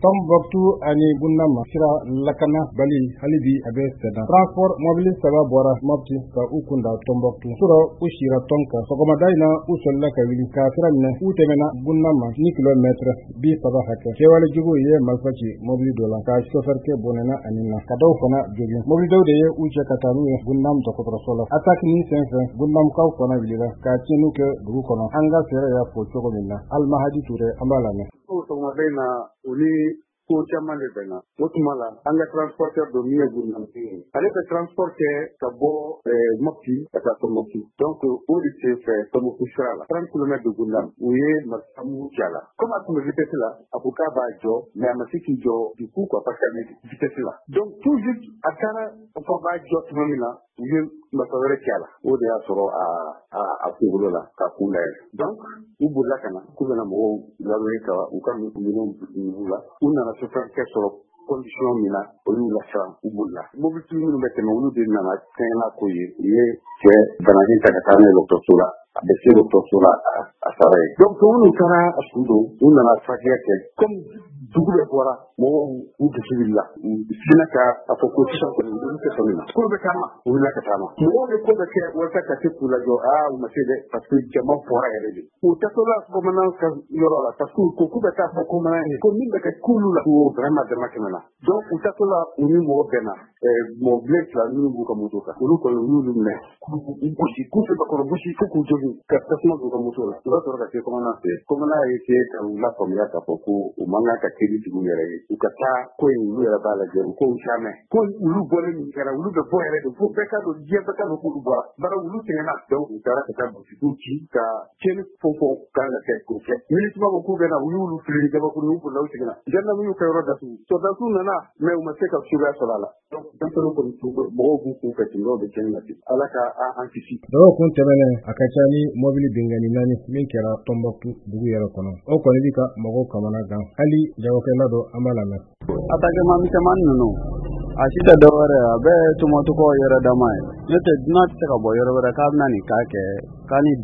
Tombouctou ani Bundama sira lakana bali halibi abe seda transport mobile saba bora mobti ka ukunda Tombouctou sura ushira tonka sokomadaina usolla ka wili ka firamne utemena Bundama ni kilometre bi saba hake kewale jugo ye malfaci mobile dola ka chauffeur ke bonena anina kadaw fana jogi mobile dawde ye uche katanu Bundam to kodro solo attaque ni senfe Bundam kaw fana wilira ka tinu ke dugu kono anga sere ya fo chogo minna al mahadi toure ambalane sokomadaina uli ko caman de bɛnna o tuma la an ka transporteur dɔ min ye Bundamtigi ale bɛ transport kɛ ka bɔ Mopti ka taa Tombouctou donc o de sen fɛ Tombouctou sira la 30 km de Bundam u ye marifamu jala comme a tun bɛ vitesse la a ko k'a b'a jɔ mais a ma se k'i jɔ du coup quoi parce que a bɛ vitesse la donc tout juste a taara fɔ b'a jɔ tuma min na u ye marifa wɛrɛ cɛ a la o de y'a sɔrɔ a kunkolo la ka kun layɛlɛ donc u bolila ka na k'u bɛna mɔgɔw ladɔnni ka u ka minɛnw la u nana chauffeur kɛ sɔrɔ condition min na olu lasiran u bolila mobilitigi minnu bɛ tɛmɛ olu de nana kɛɲɛna ko ye u ye cɛ banaji ta ka taa n'a ye dɔgɔtɔrɔso la a bɛ se dɔgɔtɔrɔso la a sara ye donc minnu taara a su don u nana furakɛ kɛ comme dugu bɛɛ bɔra mɔgɔw u dusu wulila u sinna ka a fɔ ko sisan kɔni olu tɛ sɔn nin na k'olu bɛ taama u wulila ka taama mɔgɔw bɛ ko bɛ kɛ walasa ka se k'u lajɔ u ma se dɛ parce que jama fɔra yɛrɛ de u tatɔla komanan ka yɔrɔ la parce que u ko k'u bɛ taa fɔ komanan ye ko min bɛ kɛ k'olu la ko vraiment dama tɛmɛna donc u tatɔla u ni mɔgɔ bɛnna mɔgɔ bilen fila minnu b'u ka moto kan olu kɔni u y'olu minɛ k'u gosi k'u fɛ bakɔrɔ gosi fo k'u jogin ka tasuma don u ka moto la u b'a sɔrɔ ka se komanan fɛ komanan ye se ka u lafaamuya k'a fɔ ko u man kan ka kɛ dugu yɛrɛ ye u ka taa ko in olu yɛrɛ b'a lajɛ u ko jamais ko olu bɔlen min kɛra olu bɛ bɔ yɛrɛ de fo bɛɛ ka don diɲɛ bɛɛ ka don k'olu bɔra bari olu sɛgɛnna donc u taara ka taa butigiw ci ka tiɲɛni fɔ kan ka kɛ k'o kɛ minisima ko k'u bɛna u y'olu fili gabakuru u bolila u seginna gendarme y'u ka yɔrɔ datugu soldats nana mais u ma se ka suguya sɔrɔ a la donc denmisɛnninw kɔni mɔgɔw b'u kun fɛ ten dɔw bɛ tiɲɛni lase ala ka an kisi dɔw kun tɛmɛnen a ka ca ni mobili bengani naani min kɛra Tombouctou dugu yɛrɛ kɔnɔ o kɔni bi ka mɔgɔw kamana gan hali jagokɛla dɔ an b'a lamɛn attaquement misɛnmani ninnu a si tɛ dɔwɛrɛ a bɛɛ ye tɔmɔtɔkɔ yɛrɛ dama ye n'o tɛ dunan tɛ se ka bɔ yɔrɔ wɛrɛ k'a bɛna nin k'a kɛ k'a ni